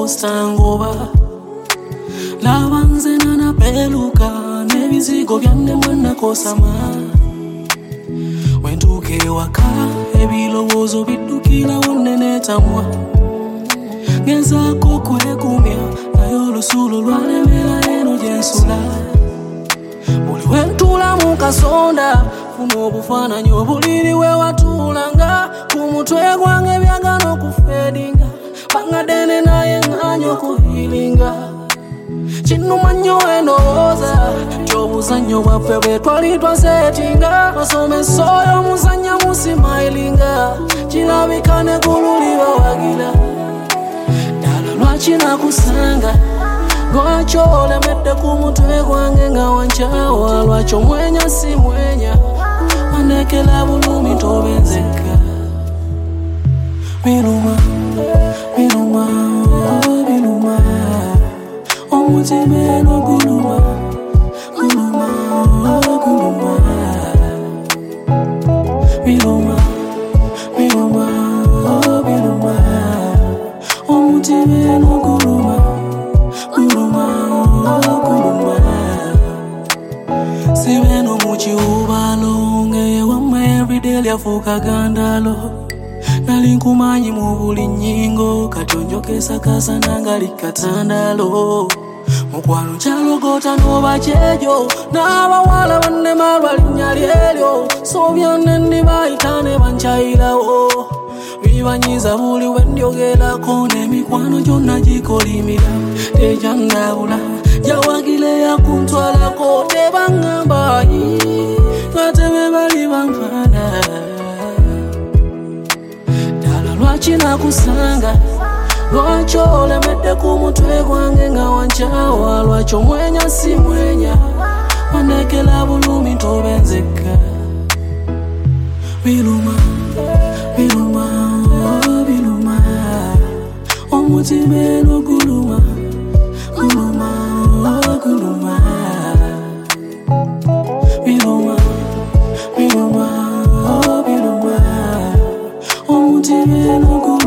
ostangoba labanze nana peluka nebizigo byanne mwana kosama wentuke waka ebilowozo bidukila wonene tamwa ngeza kukulekumya nayo lusulo lwalemera eno jensula buli wentula mukasonda kuno obufaananyi obuliri we watulanga kumutwe gwange byagano kufedinga bangadene naye nganyo kuhilinga chinuma nnyo endowooza kyobuzannyo bwaffe bwe twali twasetinga basomesoyo muzannya musimayilinga kirabika ne gululi bawagira ddala lwaki nakusanga lwaki olemedde ku mutwe gwange nga wancawa lwaki omwenya si mwenya wanekela bulumi tobenzeka biruma biruma biruma omutima eno guluma guluma guluma biruma biruma biruma omutima eno guluma guluma guluma sibeno mukiwubalo ngeye wamma everyday lyafuuka gandalo nalinkumanyi mu buli nnyingo katonjokesa kasana likatandalo mukwano nkyalogota n'oba kyejo n'abawala bannema lwalinnya lyeryo sobyonne ndibayita ne bankyayirawo bibanyiza buli wendyogerako n'emikwano gyonna gikolimira tejandabula jawagile yakuntwalako tebaŋŋamba ate be bali banfaana ddala lwaki nakusanga lwaki olemedde ku mutwe gwange nga wancawa lwaki omwenya si mwenya wanekela bulumi tobenzeka biruma biruma biruma omutima eno guluma guluma guluma biruma biruma biruma omutima eno guluma